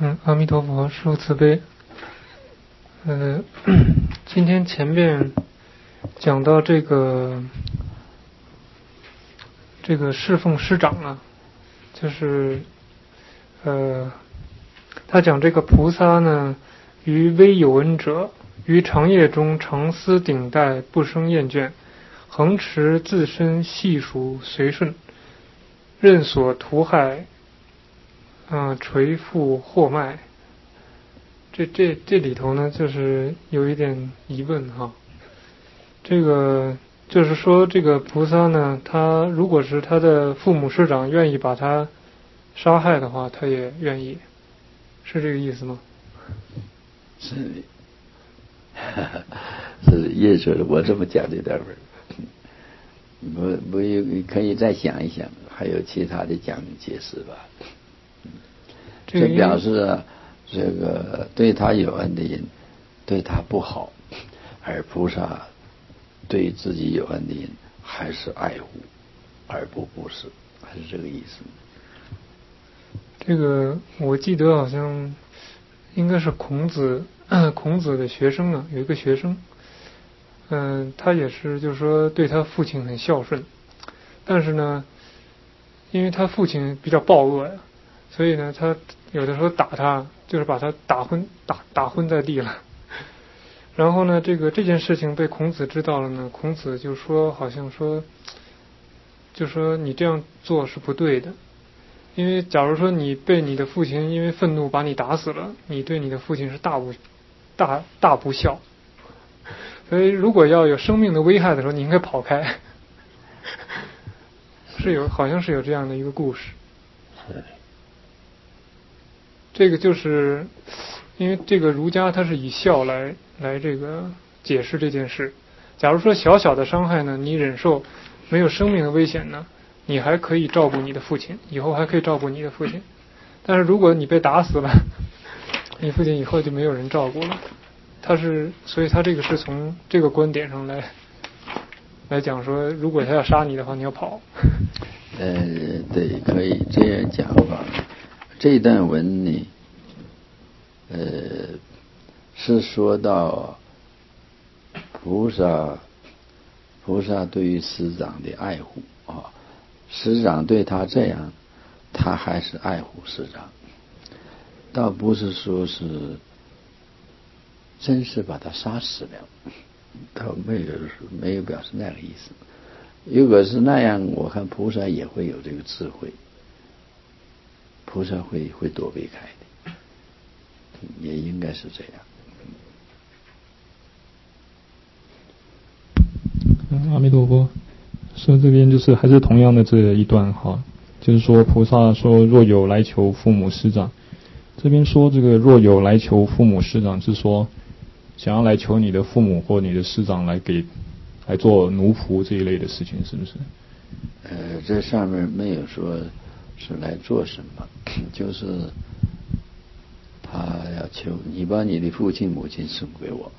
阿弥陀佛，师父慈悲。今天前面讲到这个侍奉师长啊，就是他讲这个菩萨呢，于微有恩者，于长夜中常思顶戴，不生厌倦，恒持自身细数随顺，任所图害，垂腹获脉。这里头呢，就是有一点疑问哈。这个就是说，这个菩萨呢，他如果是他的父母师长愿意把他杀害的话，他也愿意，是这个意思吗？ 是，是也是我这么讲的点儿，我可以再想一想，还有其他的解释吧。这表示这个对他有恩的人对他不好，而菩萨对自己有恩的人还是爱护而不布施，还是这个意思。 这个我记得好像应该是孔子的学生啊，有一个学生，他也是就是说对他父亲很孝顺，但是呢，因为他父亲比较暴恶呀，所以呢，他有的时候打他，就是把他打昏在地了。然后呢，这件事情被孔子知道了呢，孔子就说，好像说，就说你这样做是不对的，因为假如说你被你的父亲因为愤怒把你打死了，你对你的父亲是大不孝。所以如果要有生命的危害的时候，你应该跑开。好像是有这样的一个故事。这个就是因为这个儒家它是以孝来这个解释这件事。假如说小小的伤害呢，你忍受没有生命的危险呢，你还可以照顾你的父亲，以后还可以照顾你的父亲。但是如果你被打死了，你父亲以后就没有人照顾了。所以他这个是从这个观点上来讲说，如果他要杀你的话，你要跑。 对，可以这样讲法。这段文呢，是说到菩萨对于师长的爱护啊，师长对他这样，他还是爱护师长，倒不是说是真是把他杀死了，倒没有表示那个意思。如果是那样，我看菩萨也会有这个智慧，菩萨会躲避开的，也应该是这样。 阿弥陀佛。说这边就是还是同样的这一段哈，就是说菩萨说若有来求父母师长，这边说这个若有来求父母师长是说想要来求你的父母或你的师长来做奴仆这一类的事情，是不是？ 这上面没有说是来做什么，就是他要求你把你的父亲母亲送给我，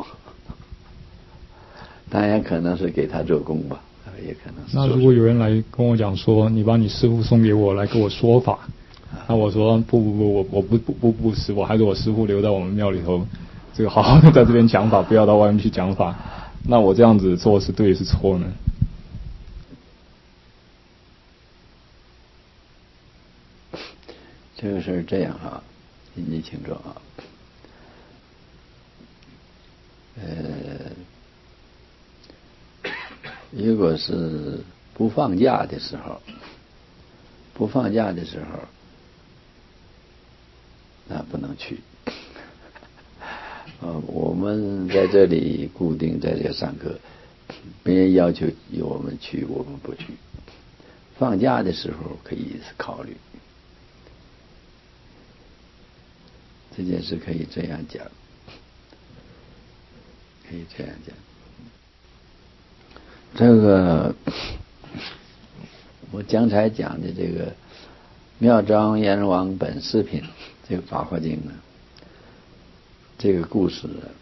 当然可能是给他做工吧，也可能是。 那如果有人来跟我讲说你把你师父送给我来给我说法，那我说不，我不是，我还是我师父留在我们庙里头，这个好好的在这边讲法，不要到外面去讲法。那我这样子做是对是错呢？ 这个事儿这样哈，你清楚啊。如果是不放假的时候，那不能去。我们在这里固定在这上课，别人要求我们去，我们不去。放假的时候可以考虑，这件事可以这样讲，这个我刚才讲的这个妙庄阎王本事品，这个《法华经》呢，这个故事呢，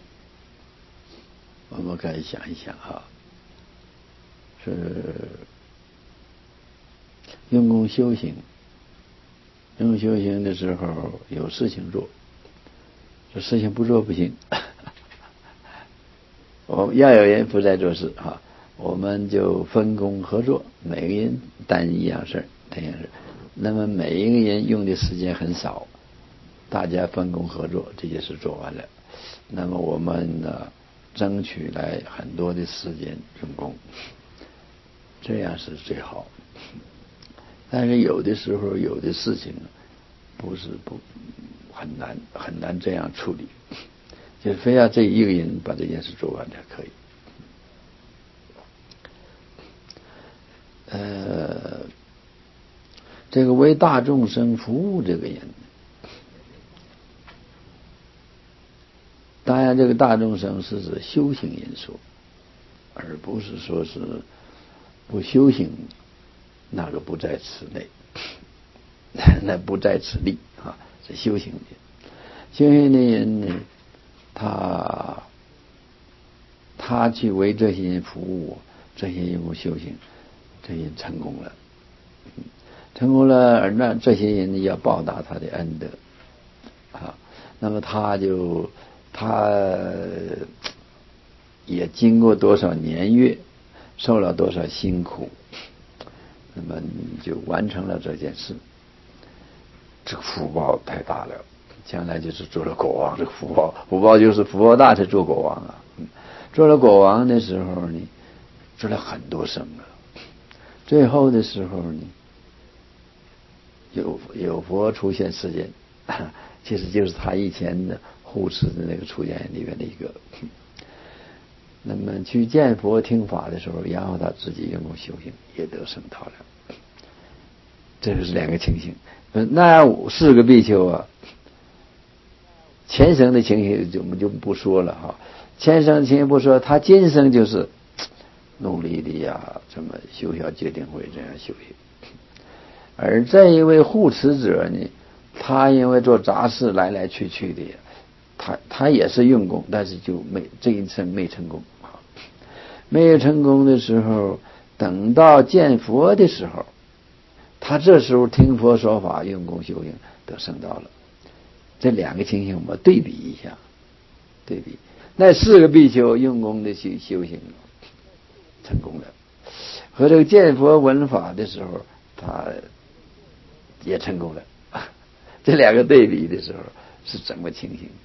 我们可以想一想啊，是用功修行用修行的时候有事情做，这事情不做不行。我们要有人不再做事哈，我们就分工合作，每个人担一样事，那么每一个人用的时间很少，大家分工合作，这件事做完了，那么我们呢争取来很多的时间用功，这样是最好。但是有的时候有的事情不很难这样处理，就非要这一个人把这件事做完才可以。这个为大众生服务这个人，当然这个大众生是指修行人数，而不是说是不修行，那个不在此内，那不在此例啊，是修行的。修行的人呢，他去为这些人服务，这些人不修行，这些人成功了，而那这些人要报答他的恩德啊，那么他也经过多少年月，受了多少辛苦，那么就完成了这件事，这个福报太大了，将来就是做了国王。这个福报就是福报大才做国王啊。做了国王的时候呢，做了很多生了，最后的时候呢，有佛出现世间，其实就是他以前的护持的那个出家人里面的一个。那么去见佛听法的时候，然后他自己用功修行，也得圣道了。这就是两个情形。那4个比丘啊，前生的情形我们就不说了哈。前生的情形不说，他今生就是努力的呀，这么修小戒定慧这样修行。而这一位护持者呢，他因为做杂事来来去去的，他也是用功，但是就这一生没成功。没有成功的时候，等到见佛的时候，他这时候听佛说法，用功修行得圣道了。这两个情形我们对比一下，那4个比丘用功的去修行成功了，和这个见佛闻法的时候他也成功了，这两个对比的时候是怎么情形？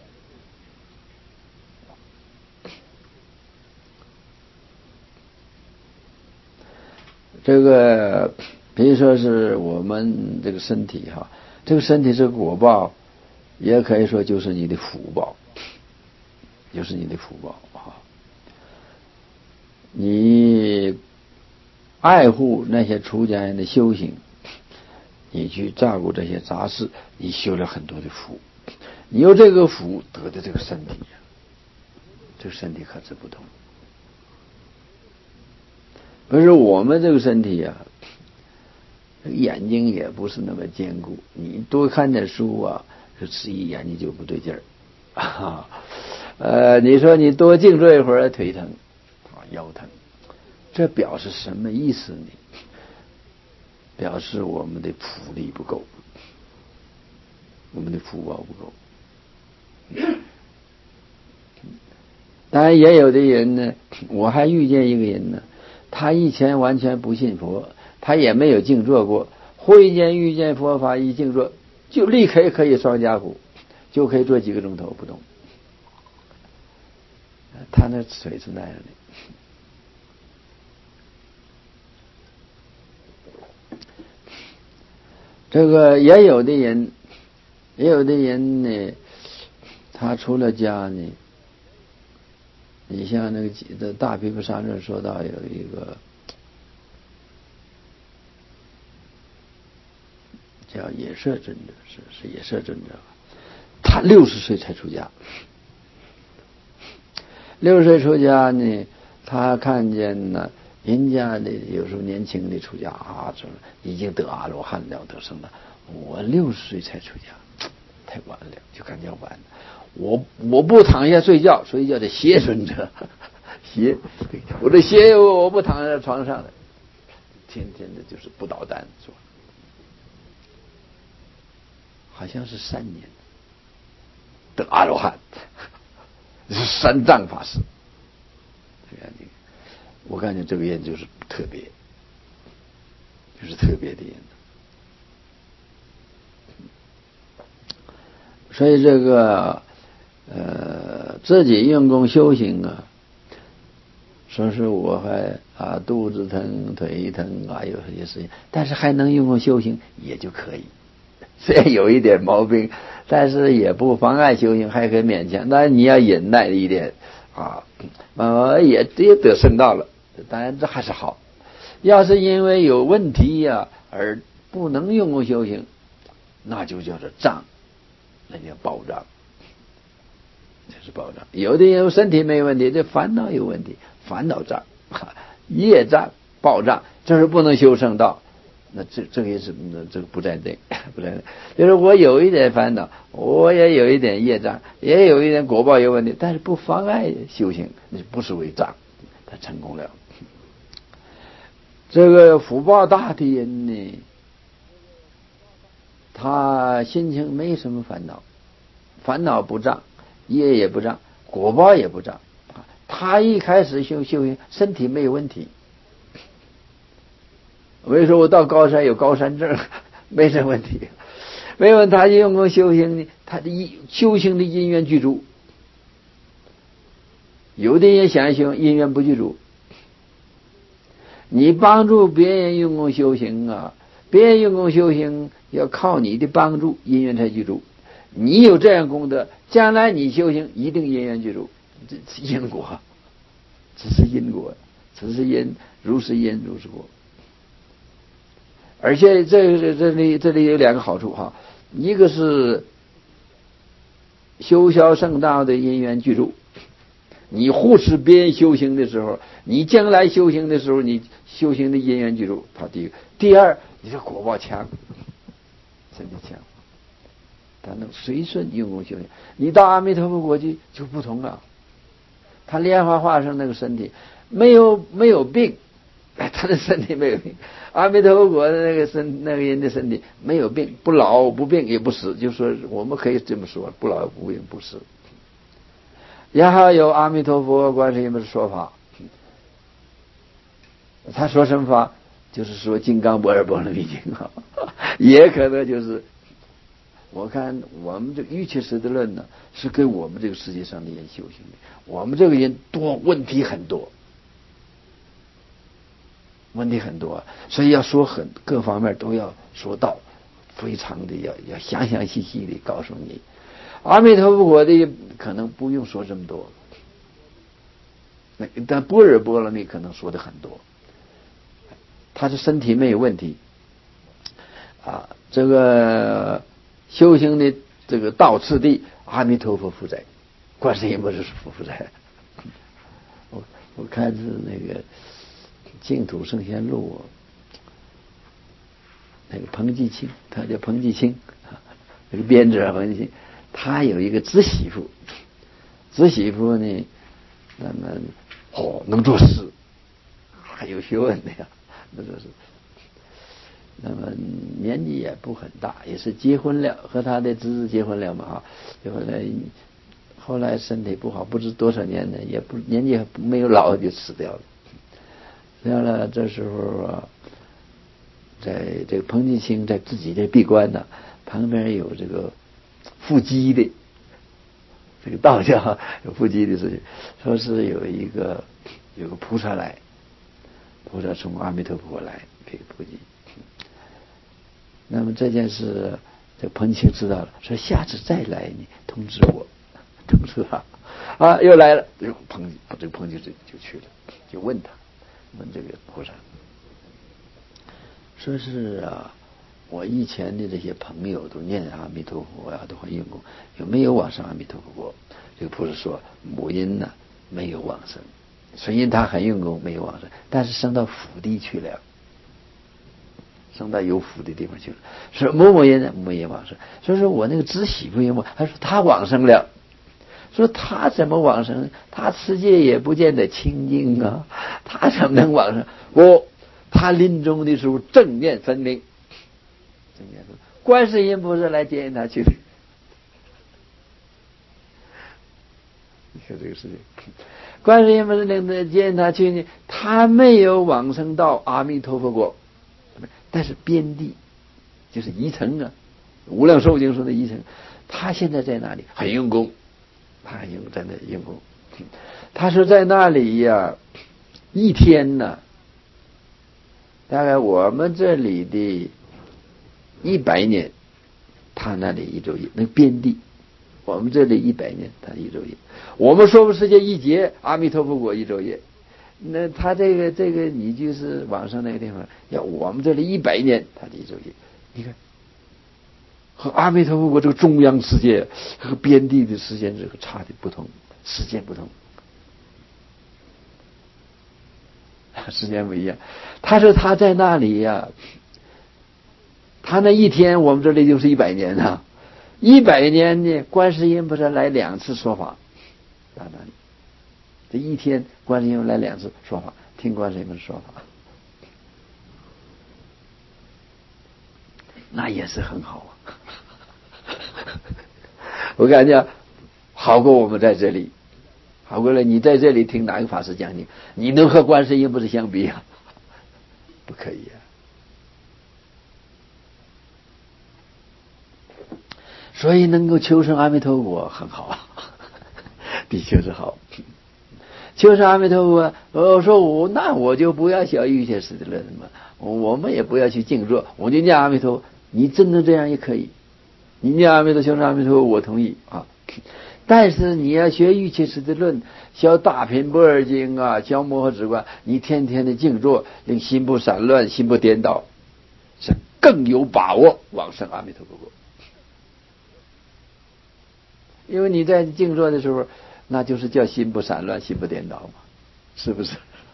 这个比如说是我们这个身体哈，这个身体是果报，也可以说就是你的福报，哈。你爱护那些出家人的修行，你去照顾这些杂事，你修了很多的福，你有这个福得的这个身体，这个身体可是不同。可是我们这个身体啊，眼睛也不是那么坚固，你多看点书啊，这吃一眼睛就不对劲儿。你说你多静坐一会儿，腿疼腰疼，这表示什么意思呢？表示我们的福力不够，我们的福报不够。当然也有的人呢，我还遇见一个人呢，他以前完全不信佛，他也没有静坐过，忽然间遇见佛法一静坐，就立刻可以双夹骨，就可以坐几个钟头不动。他那水是那样的。这个也有的人呢，他出了家呢，你像那个大毗婆沙论说到有一个叫野舍尊者，是野舍尊者，他60岁才出家。60岁出家呢，他看见呢人家的有时候年轻的出家啊，已经得阿罗汉了，得圣了。我60岁才出家，太晚了，就感觉晚了。我不躺下睡觉得邪尊者，我的邪我不躺在床上的，天天的就是不捣蛋，是吧？ 好像是3年的阿罗汉，是三藏法师。我感觉这个烟就是特别，就是特别的烟。所以这个自己用功修行啊，说是我还肚子疼腿疼有些事情，但是还能用功修行也就可以。虽然有一点毛病，但是也不妨碍修行，还可以勉强。当然你要忍耐一点也得圣道了。当然这还是好。要是因为有问题而不能用功修行，那就叫做障，那叫暴障，这是暴障。有的人身体没问题，这烦恼有问题，烦恼障、业障、暴障，这是不能修圣道。那这个也是这个不在内，不在内。就是我有一点烦恼，我也有一点业障，也有一点果报有问题，但是不妨碍修行，那不是为障，他成功了。这个福报大的人呢，他心情没什么烦恼，烦恼不障，业也不障，果报也不障。他一开始修行，身体没有问题。我跟你说，我到高山有高山症，没什么问题。没有他用功修行呢，他的修行的因缘具足。有的人想修因缘不具足。你帮助别人用功修行别人用功修行要靠你的帮助，因缘才具足。你有这样功德，将来你修行一定因缘具足。这是因果，只是因果，只是因，如是因如是果。而且这里有2个好处一个是修消圣道的因缘具足。你护持别人修行的时候，你将来修行的时候，你修行的因缘具足，他第一个。第二，你的果报强，真的强，他能随顺用功修行。你到阿弥陀佛国去就不同了，他莲花化身那个身体没有病，他的身体没有病。阿弥陀佛国的那个人的身体没有病，不老不病也不死，就说我们可以这么说，不老不病不死。然后有阿弥陀佛观世音的说法，他说什么法？就是说金刚般若波罗蜜经也可能就是我看我们这个玉切实的论呢，是给我们这个世界上的人修行的。我们这个人问题很多，所以要说各方面都要说到，非常的要详详细细的告诉你。阿弥陀佛国的可能不用说这么多，但般若波罗蜜可能说的很多。他的身体没有问题这个修行的这个道次第，阿弥陀佛负载，观世音菩萨负载。我看是那个净土圣贤录那个彭继清，他叫彭继清那个编者彭继清，他有一个侄媳妇呢，那么能做事，还有学问的呀，能做事。那么年纪也不很大，也是结婚了，和他的侄子结婚了嘛结婚了，后来身体不好，不知多少年了，也不年纪没有老就死掉了。这时候在这个彭继清在自己的闭关呢，旁边有这个腹肌的，这个道教有腹肌的事情，说是有个菩萨来，菩萨从阿弥陀佛来给腹肌。那么这件事这彭继清知道了，说下次再来你通知我，通知他又来了，这个彭继清就去了，就问这个菩萨，说是我以前的这些朋友都念阿弥陀佛都很用功，有没有往生阿弥陀佛国？这个菩萨说母婴呢没有往生，虽然他很用功没有往生，但是升到福地去了，升到有福的地方去了。说某某人呢没有往生，所以说我那个侄媳妇有他说他往生了。说他怎么往生？他持戒也不见得清净他怎么能往生？他临终的时候正念分明， 观世音菩萨来接引他去的。你看这个事情，观世音菩萨接引他去呢，他没有往生到阿弥陀佛国，但是边地就是宜城啊，无量寿经说的宜城，他现在在哪里？很用功，他在那用功。他说在那里呀，一天呢，大概我们这里的100年，他那里一昼夜，那边地，我们这里100年，他一昼夜。我们说世界一劫，阿弥陀佛国一昼夜。那他这个，你就是往上那个地方，要我们这里100年，他的一昼夜。你看，和阿弥陀佛国这个中央世界和边地的时间这个差的不同，时间不同，时间不一样。他说他在那里呀，他那一天，我们这里就是100年啊。100年呢，观世音菩萨来2次说法，到那里，这一天观世音来2次说法，听观世音菩萨说法，那也是很好啊。我感觉好过我们在这里，好过了。你在这里听哪个法师讲你能和观世音菩萨相比啊？不可以啊。所以能够求生阿弥陀佛很好啊，的确是好。求生阿弥陀佛，我说那我就不要小欲界识的了嘛，我们也不要去静坐，我就念阿弥陀佛。你真能这样也可以，你念阿弥陀求生阿弥陀佛，我同意啊。但是你要学欲切识的论，学大品般若经啊，学摩诃止观，你天天的静坐，令心不散乱，心不颠倒，是更有把握往生阿弥陀佛国。因为你在静坐的时候，那就是叫心不散乱，心不颠倒嘛，是不是？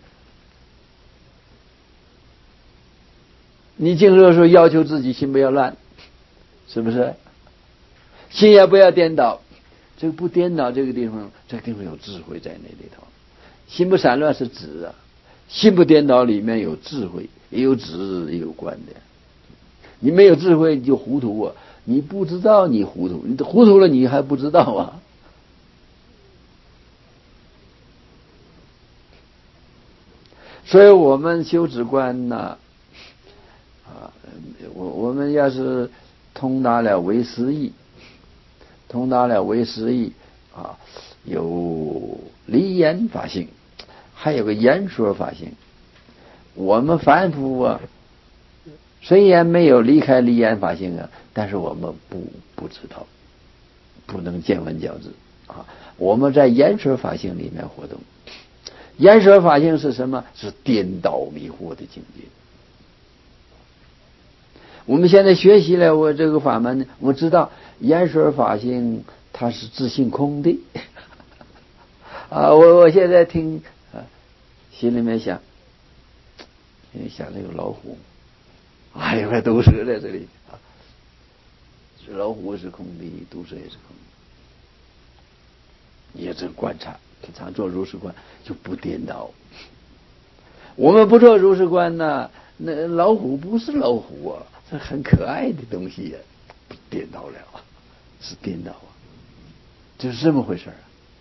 你静坐的时候要求自己心不要乱，是不是？心也不要颠倒，这个不颠倒这个地方有智慧在那里头。心不散乱是指啊，心不颠倒里面有智慧，也有指也有观的。你没有智慧你就糊涂啊。你不知道你糊涂，你糊涂了你还不知道啊。所以我们修止观呢，我们要是通达了唯识义，啊，有离言法性，还有个言说法性。我们凡夫啊，虽然没有离开离言法性啊，但是我们不知道，不能见闻觉知啊。我们在言说法性里面活动，言说法性是什么？是颠倒迷惑的境界。我们现在学习了我这个法门，我知道言说法性它是自性空的啊。我现在听啊，心里面想那个老虎。还有块毒蛇在这里啊，老虎是空的，毒蛇也是空的。你也这观察，常做如是观就不颠倒。我们不做如是观呢，那老虎不是老虎啊，这很可爱的东西呀，不颠倒了，是颠倒啊，就是这么回事啊。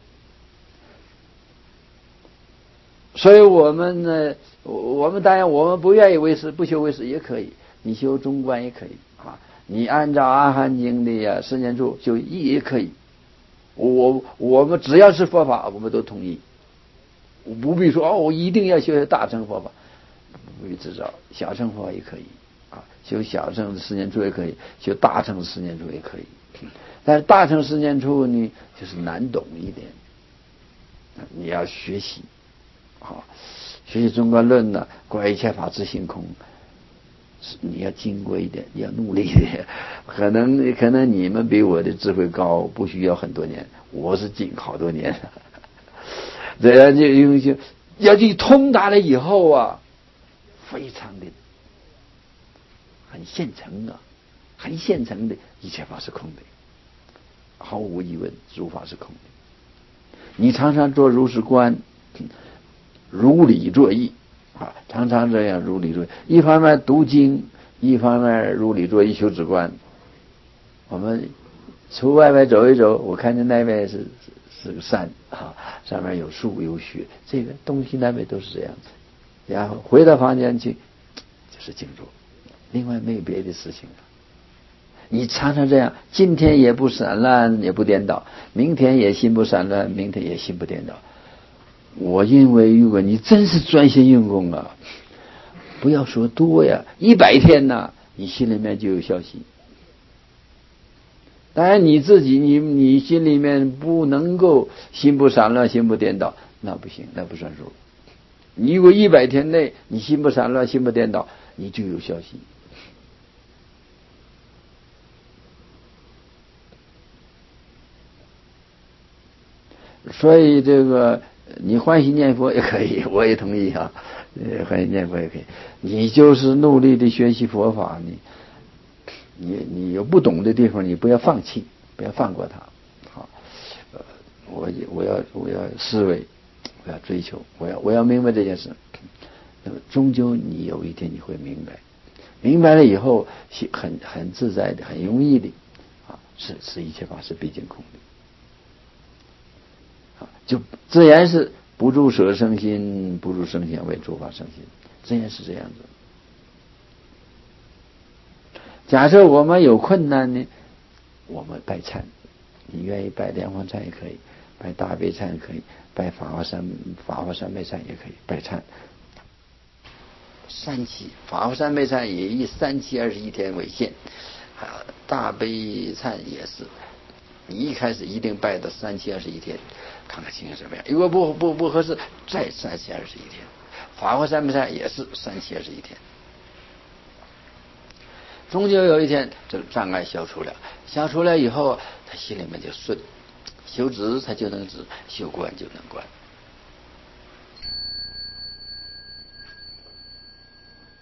所以我们呢，我们当然我们不愿意为师，不修为师也可以。你修中观也可以啊，你按照阿含经的十年处修也可以。我们只要是佛法，我们都同意。我不必说我一定要修大乘佛法，不必执照，小乘佛法也可以啊，修小乘的十年处也可以，修大乘的十年处也可以。但是大乘十年处呢，就是难懂一点，你要学习啊，学习中观论呢，观一切法自性空。你要经过一点，你要努力一点。可能你们比我的智慧高，不需要很多年，我是经好多年。这样就要去通达了以后啊，非常的很现成啊，很现成的，一切法是空的，毫无疑问，诸法是空的。你常常做如是观，如理作意。常常这样如理作意，一方面读经，一方面如理作意修止观， 我们出外边走一走，我看见那边是个山啊，上面有树有雪，这个东西南北都是这样子。然后回到房间去就是静坐，另外没有别的事情了。你常常这样，今天也不散乱也不颠倒，明天也心不散乱，明天也心不颠倒。我认为如果你真是专心用功啊，不要说多呀，100天呐，你心里面就有消息。当然你自己你心里面不能够心不散乱心不颠倒，那不行，那不算数。你如果100天内你心不散乱心不颠倒，你就有消息。所以这个你欢喜念佛也可以，我也同意啊，欢喜念佛也可以。你就是努力的学习佛法，你有不懂的地方，你不要放弃，不要放过它。好，我要思维，我要追求，我要明白这件事。那么终究你有一天你会明白，明白了以后很自在的，很容易的啊，是一切法是毕竟空的。就自然是不住舍生心，不住生心为诸法生心，自然是这样子。假设我们有困难呢，我们拜忏，你愿意拜莲花忏也可以，拜大悲忏也可以，拜法华三昧忏也可以，拜忏。3期法华三昧忏也以3期21天为限，大悲忏也是。你一开始一定拜到3期21天，看看情形怎么样。如果不合适，再3期21天。法华三昧忏也是3期21天。终究有一天，这个障碍消除了，消除了以后，他心里面就顺，修止他就能止，修观就能观。